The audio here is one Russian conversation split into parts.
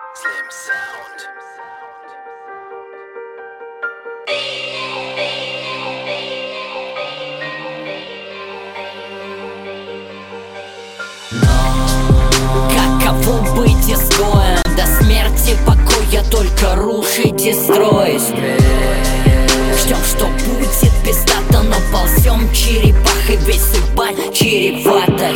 Slim Sound. Каково быть изгоем? До смерти покоя только рушить и строить. Ждем, что будет пиздато, но ползем черепахой, ведь судьба чревата.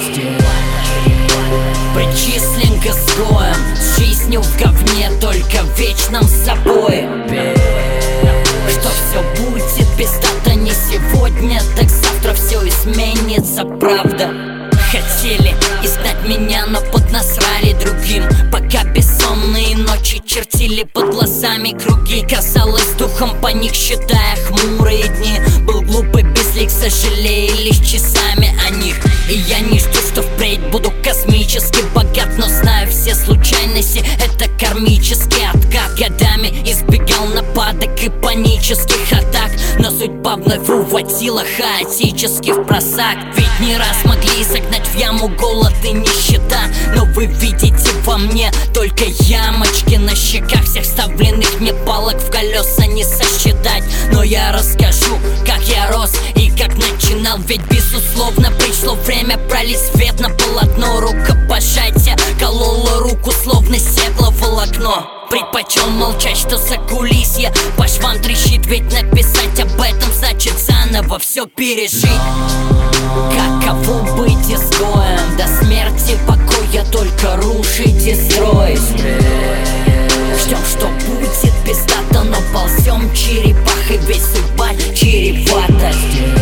Причислен к изгоям, с жизнью в говне, только вечным собой. Что все будет пиздато не сегодня, так завтра все изменится, правда. Хотели изгнать меня, но поднасрали другим. Пока бессонные ночи чертили под глазами круги, казалось духом по них считая хмурые дни. Был глупый безлик, сожалея лишь часами о них. И я не жду, что впредь буду космически богат, но знаю все случайности, это кармический откат. Годами избегал нападок и панических атак, но судьба вновь уводила хаотически в просак. Ведь не раз могли загнать в яму голод и нищета, но вы видите во мне только ямочки на щеках. Всех вставленных мне палок в колеса не сосчитать. Но я расскажу, как я рос и как начинал. Ведь безусловно пришло время пролить свет на полотно. Рукопожатие кололо руку, словно стекло волокно. Предпочел молчать, что за кулисье по швам трещит. Ведь написать об этом значит заново все пережить. Каково быть изгоем? До смерти покоя только рушить и строить. Ждем, что будет пиздато, но ползем черепахой, ведь судьба чревата.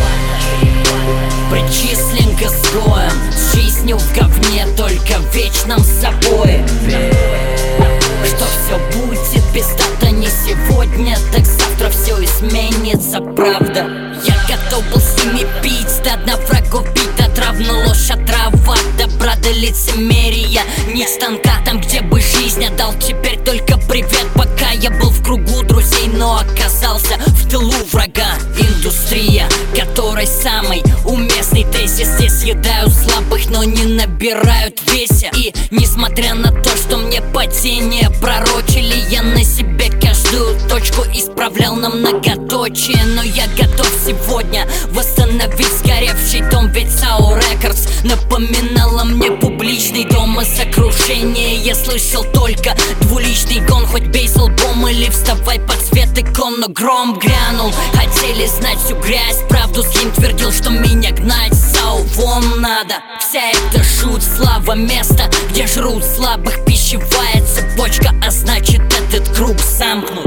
Причислен к изгоям, с жизнью в говне, только вечным собой. Что все будет пиздато не сегодня, так завтра все изменится, правда. Я готов был с ними пить, до дна врагов бить, до трав, но ложь отрава, добра до лицемерия. Не станка там, где бы жизнь отдал, теперь только привет. Пока я был в кругу друзей, но оказался в тылу врага. Индустрия, которой самый уместный тезис: здесь съедают слабых, но не набирают весе. И несмотря на то, что мне падение пророчили, я на себе каждую точку исправлял на многоточие. Но я готов сегодня восстановить сгоревший дом, ведь Sour Records напоминала мне публичный дом. Из окружения я слышал только двуличный гон. Хоть бей с лбом или вставай под свет икон, но гром грянул. Хотели знать всю грязь, правду Слим твердил, что меня гнать Сау вон надо. Вся эта жуть, слава, место, где жрут слабых, пищевая цепочка, а значит этот круг замкнут.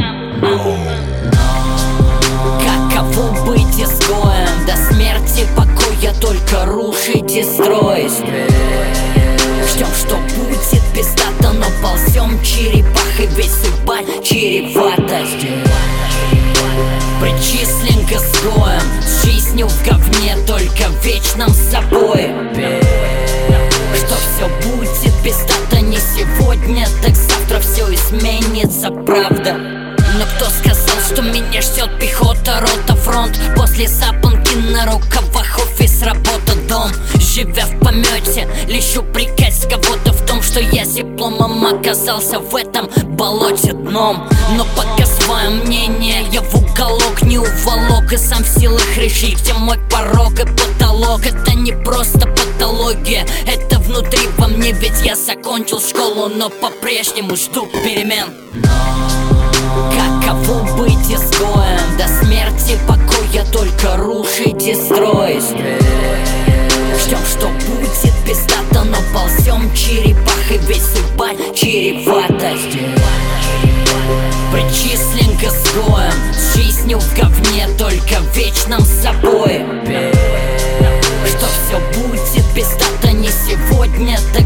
Каково быть изгоем? До смерти покоя только рушить и строить. Ждем, что будет пиздато, но ползем черепахой, ведь судьба чревата. Причислен к изгоям, с жизнью в говне, только вечным собой. Что все будет пиздато не сегодня, так завтра все изменится, правда. Но кто сказал, что меня ждет пехота, рота, фронт? После запонки на рукавах, офис, работа, дом. Живя в помете, лишь упрекать кого-то в том, что я с дипломом оказался в этом болоте дном. Но пока свое мнение я в уголок не уволок, и сам в силах решить, где мой порог и потолок. Это не просто патология, это внутри во мне, ведь я закончил школу, но по-прежнему жду перемен. Каково быть изгоем? До смерти покоя только рушить и строить. Ждем, что будет пиздато, но ползем черепахой, ведь судьба чревата. Причислен к изгоям, с жизнью в говне, только вечным собой. Что все будет пиздато не сегодня, так